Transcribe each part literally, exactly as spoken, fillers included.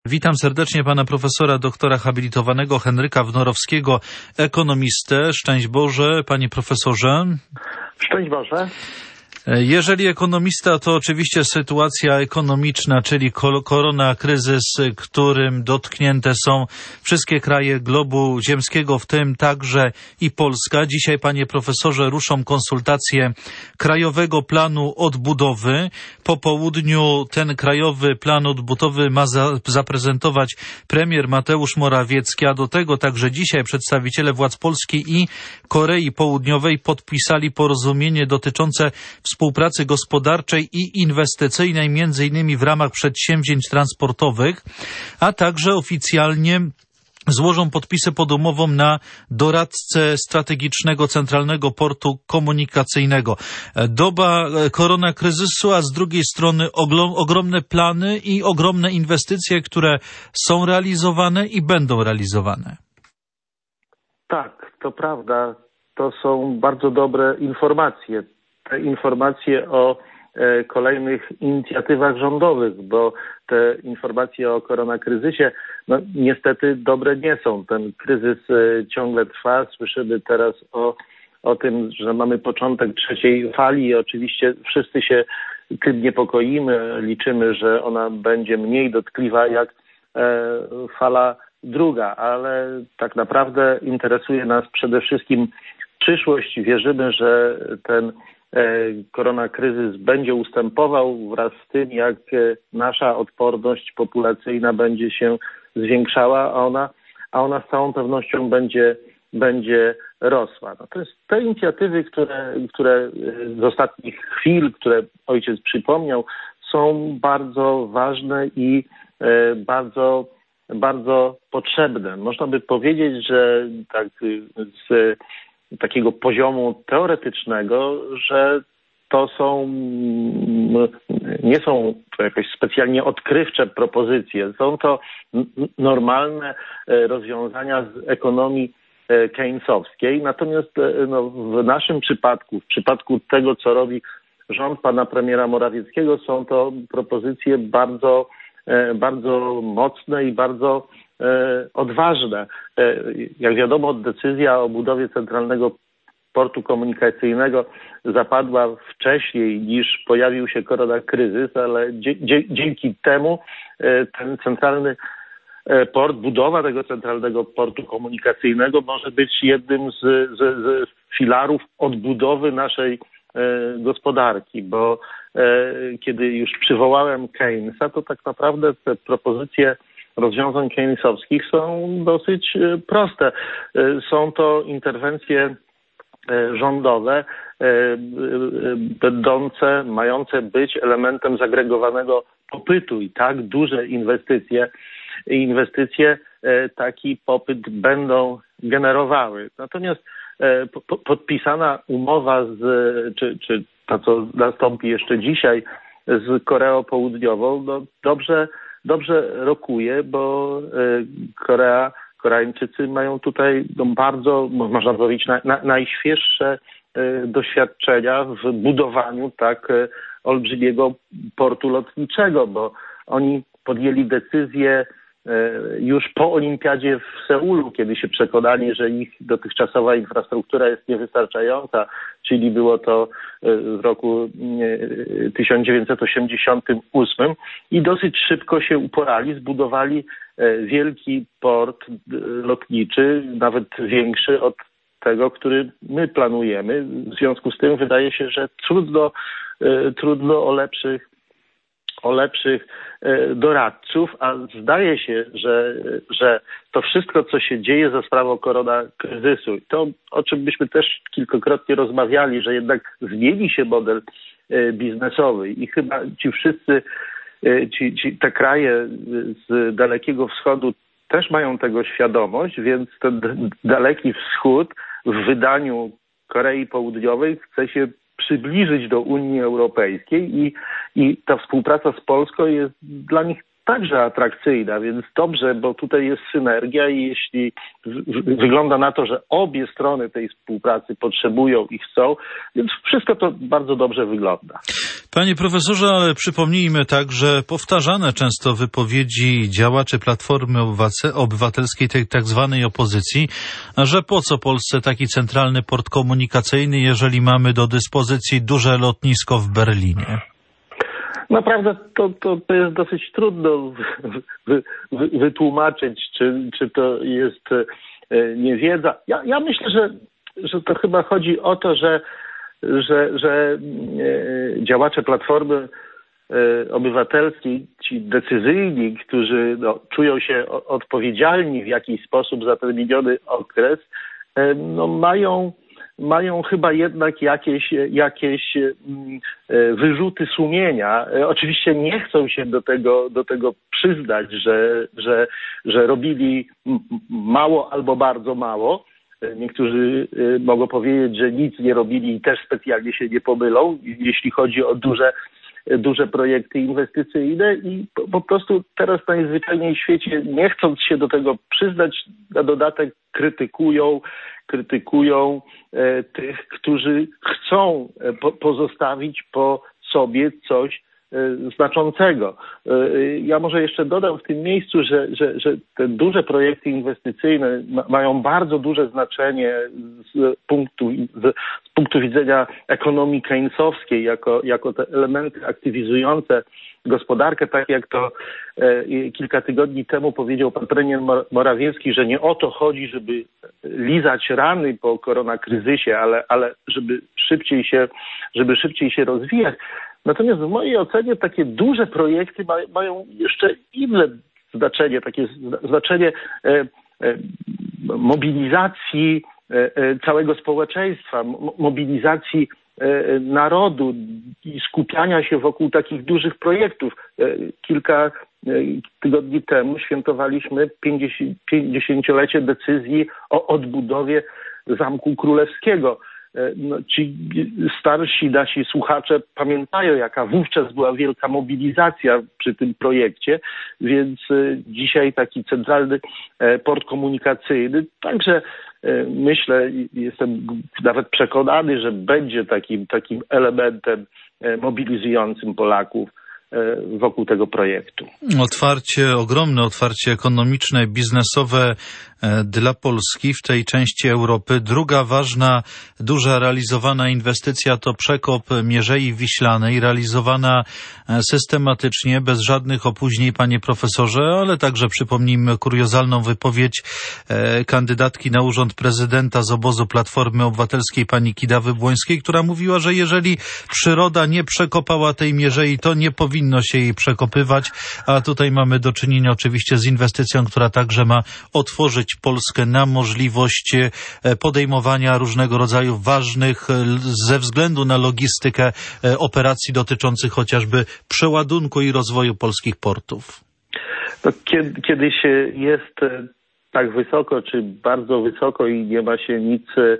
Witam serdecznie pana profesora doktora habilitowanego Henryka Wnorowskiego, ekonomistę. Szczęść Boże, panie profesorze. Szczęść Boże. Jeżeli ekonomista, to oczywiście sytuacja ekonomiczna, czyli korona kryzys, którym dotknięte są wszystkie kraje globu ziemskiego, w tym także i Polska. Dzisiaj, panie profesorze, ruszą konsultacje Krajowego Planu Odbudowy. Po południu ten Krajowy Plan Odbudowy ma za, zaprezentować premier Mateusz Morawiecki, a do tego także dzisiaj przedstawiciele władz Polski i Korei Południowej podpisali porozumienie dotyczące współpracy gospodarczej i inwestycyjnej, między innymi w ramach przedsięwzięć transportowych, a także oficjalnie złożą podpisy pod umową na doradcę strategicznego Centralnego Portu Komunikacyjnego. Doba korona kryzysu, a z drugiej strony ogromne plany i ogromne inwestycje, które są realizowane i będą realizowane. Tak, to prawda. To są bardzo dobre informacje. Te informacje o e, kolejnych inicjatywach rządowych, bo te informacje o koronakryzysie no, niestety dobre nie są. Ten kryzys e, ciągle trwa. Słyszymy teraz o, o tym, że mamy początek trzeciej fali i oczywiście wszyscy się tym niepokoimy. Liczymy, że ona będzie mniej dotkliwa jak e, fala druga, ale tak naprawdę interesuje nas przede wszystkim przyszłość. Wierzymy, że ten koronakryzys będzie ustępował wraz z tym, jak nasza odporność populacyjna będzie się zwiększała, a ona, a ona z całą pewnością będzie, będzie rosła. No to jest te inicjatywy, które, które z ostatnich chwil, które ojciec przypomniał, są bardzo ważne i bardzo, bardzo potrzebne. Można by powiedzieć, że tak z takiego poziomu teoretycznego, że to są, nie są to jakoś specjalnie odkrywcze propozycje. Są to normalne rozwiązania z ekonomii keynesowskiej. Natomiast no, w naszym przypadku, w przypadku tego, co robi rząd pana premiera Morawieckiego, są to propozycje bardzo, bardzo mocne i bardzo odważne. Jak wiadomo, decyzja o budowie Centralnego Portu Komunikacyjnego zapadła wcześniej niż pojawił się koronakryzys, ale dzie- dzięki temu ten centralny port, budowa tego Centralnego Portu Komunikacyjnego może być jednym z, z, z filarów odbudowy naszej gospodarki, bo kiedy już przywołałem Keynesa, to tak naprawdę te propozycje rozwiązań keynesowskich są dosyć proste. Są to interwencje rządowe będące, mające być elementem zagregowanego popytu i tak duże inwestycje, inwestycje taki popyt będą generowały. Natomiast podpisana umowa z, czy, czy to, co nastąpi jeszcze dzisiaj z Koreą Południową, no dobrze Dobrze rokuje, bo Korea, Koreańczycy mają tutaj no bardzo, można powiedzieć, na, na, najświeższe doświadczenia w budowaniu tak olbrzymiego portu lotniczego, bo oni podjęli decyzję już po olimpiadzie w Seulu, kiedy się przekonali, że ich dotychczasowa infrastruktura jest niewystarczająca, czyli było to w roku tysiąc dziewięćset osiemdziesiątym ósmym i dosyć szybko się uporali, zbudowali wielki port lotniczy, nawet większy od tego, który my planujemy. W związku z tym wydaje się, że trudno, trudno o lepszych o lepszych doradców, a zdaje się, że, że to wszystko, co się dzieje za sprawą koronakryzysu, to o czym byśmy też kilkakrotnie rozmawiali, że jednak zmieni się model biznesowy i chyba ci wszyscy, ci, ci, te kraje z Dalekiego Wschodu też mają tego świadomość, więc ten Daleki Wschód w wydaniu Korei Południowej chce się przybliżyć do Unii Europejskiej i, i ta współpraca z Polską jest dla nich także atrakcyjna, więc dobrze, bo tutaj jest synergia i jeśli w- wygląda na to, że obie strony tej współpracy potrzebują i chcą, więc wszystko to bardzo dobrze wygląda. Panie profesorze, ale przypomnijmy także powtarzane często wypowiedzi działaczy Platformy Obywatelskiej, tej tak zwanej opozycji, że po co Polsce taki centralny port komunikacyjny, jeżeli mamy do dyspozycji duże lotnisko w Berlinie? Naprawdę to, to, to jest dosyć trudno wy, wy, wytłumaczyć, czy, czy to jest niewiedza. Ja, ja myślę, że, że to chyba chodzi o to, że, że, że działacze Platformy Obywatelskiej, ci decyzyjni, którzy no, czują się odpowiedzialni w jakiś sposób za ten miniony okres, no, mają mają chyba jednak jakieś, jakieś wyrzuty sumienia. Oczywiście nie chcą się do tego, do tego przyznać, że, że, że robili mało albo bardzo mało. Niektórzy mogą powiedzieć, że nic nie robili i też specjalnie się nie pomylą, jeśli chodzi o duże duże projekty inwestycyjne i po, po prostu teraz najzwyczajniej w świecie, nie chcąc się do tego przyznać, na dodatek krytykują, krytykują e, tych, którzy chcą po, pozostawić po sobie coś e, znaczącego. E, ja może jeszcze dodam w tym miejscu, że, że, że te duże projekty inwestycyjne ma, mają bardzo duże znaczenie z punktu, z, z punktu widzenia ekonomii keynesowskiej, jako, jako te elementy aktywizujące gospodarkę, tak jak to e, kilka tygodni temu powiedział pan premier Morawiecki, że nie o to chodzi, żeby lizać rany po koronakryzysie, ale, ale żeby szybciej się, żeby szybciej się rozwijać. Natomiast w mojej ocenie takie duże projekty ma, mają jeszcze inne znaczenie, takie znaczenie e, e, mobilizacji e, e, całego społeczeństwa, m- mobilizacji e, narodu i skupiania się wokół takich dużych projektów. E, kilka e, tygodni temu świętowaliśmy pięćdziesięciolecie decyzji o odbudowie Zamku Królewskiego. No, ci starsi nasi słuchacze pamiętają, jaka wówczas była wielka mobilizacja przy tym projekcie, więc dzisiaj taki centralny port komunikacyjny także myślę, jestem nawet przekonany, że będzie takim, takim elementem mobilizującym Polaków wokół tego projektu. Otwarcie, ogromne otwarcie ekonomiczne, biznesowe dla Polski w tej części Europy. Druga ważna, duża realizowana inwestycja to przekop Mierzei Wiślanej, realizowana systematycznie, bez żadnych opóźnień, panie profesorze, ale także przypomnijmy kuriozalną wypowiedź kandydatki na urząd prezydenta z obozu Platformy Obywatelskiej, pani Kidawy Błońskiej, która mówiła, że jeżeli przyroda nie przekopała tej mierzei, to nie powinno się jej przekopywać, a tutaj mamy do czynienia oczywiście z inwestycją, która także ma otworzyć Polskę na możliwość podejmowania różnego rodzaju ważnych, ze względu na logistykę, operacji dotyczących chociażby przeładunku i rozwoju polskich portów. To kiedy, kiedy się jest tak wysoko, czy bardzo wysoko i nie ma się nic e,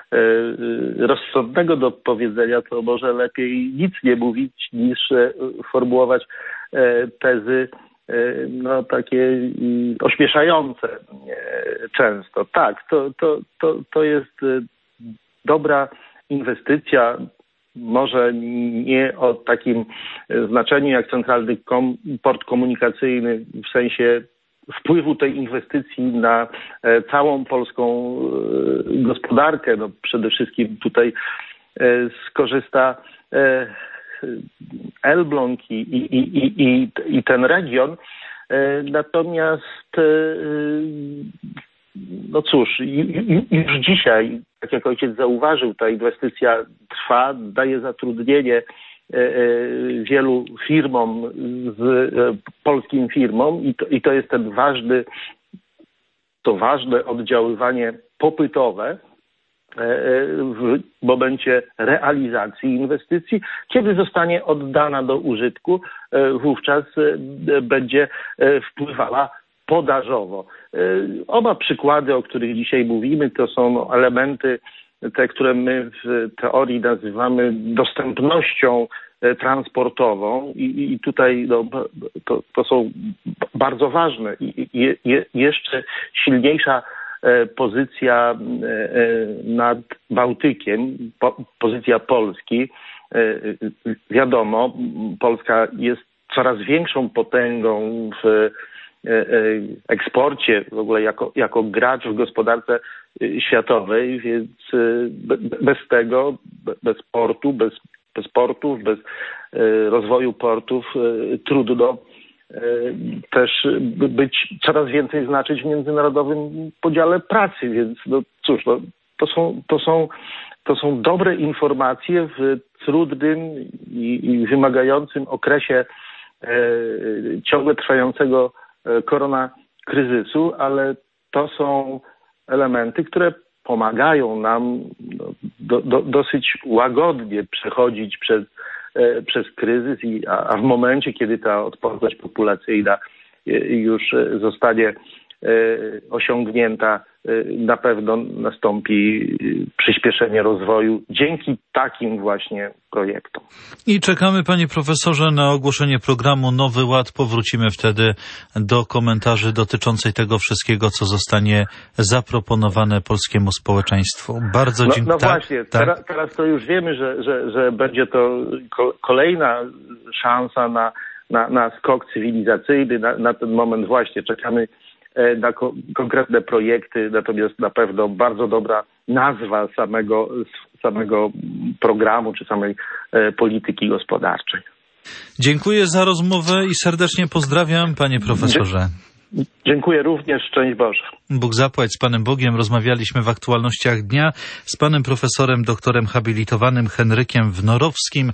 rozsądnego do powiedzenia, to może lepiej nic nie mówić, niż e, formułować e, tezy no takie ośmieszające często. Tak, to, to, to, to jest dobra inwestycja, może nie o takim znaczeniu jak centralny kom, port komunikacyjny w sensie wpływu tej inwestycji na całą polską gospodarkę. No przede wszystkim tutaj skorzysta Elbląg i, i, i, i, i ten region. Natomiast no cóż, już dzisiaj, tak jak ojciec zauważył, ta inwestycja trwa, daje zatrudnienie wielu firmom, z polskim firmom i to, i to jest ten ważny, to ważne oddziaływanie popytowe w momencie realizacji inwestycji. Kiedy zostanie oddana do użytku, wówczas będzie wpływała podażowo. Oba przykłady, o których dzisiaj mówimy, to są elementy, te, które my w teorii nazywamy dostępnością transportową i, i tutaj no, to, to są bardzo ważne. I je, je, jeszcze silniejsza pozycja nad Bałtykiem, po, pozycja Polski. Wiadomo, Polska jest coraz większą potęgą w eksporcie, w ogóle jako, jako gracz w gospodarce światowej, więc bez tego, bez portu, bez, bez portów, bez rozwoju portów trudno też być, coraz więcej znaczyć w międzynarodowym podziale pracy, więc no cóż, no, to są, to są, to są dobre informacje w trudnym i, i wymagającym okresie e, ciągle trwającego koronakryzysu, ale to są elementy, które pomagają nam no, do, do, dosyć łagodnie przechodzić przez, e, przez kryzys, i, a, a w momencie, kiedy ta odporność populacyjna już zostanie osiągnięta, na pewno nastąpi przyspieszenie rozwoju dzięki takim właśnie projektom. I czekamy, panie profesorze, na ogłoszenie programu Nowy Ład. Powrócimy wtedy do komentarzy dotyczących tego wszystkiego, co zostanie zaproponowane polskiemu społeczeństwu. Bardzo no, dziękuję. No tak, właśnie, tak. Teraz, teraz to już wiemy, że, że, że będzie to kolejna szansa na, na, na skok cywilizacyjny. Na, na ten moment właśnie czekamy na ko- konkretne projekty, natomiast na pewno bardzo dobra nazwa samego, samego programu czy samej e, polityki gospodarczej. Dziękuję za rozmowę i serdecznie pozdrawiam, panie profesorze. Dzie- dziękuję również, szczęść Boże. Bóg zapłać. Z Panem Bogiem rozmawialiśmy w aktualnościach dnia z panem profesorem, doktorem habilitowanym Henrykiem Wnorowskim.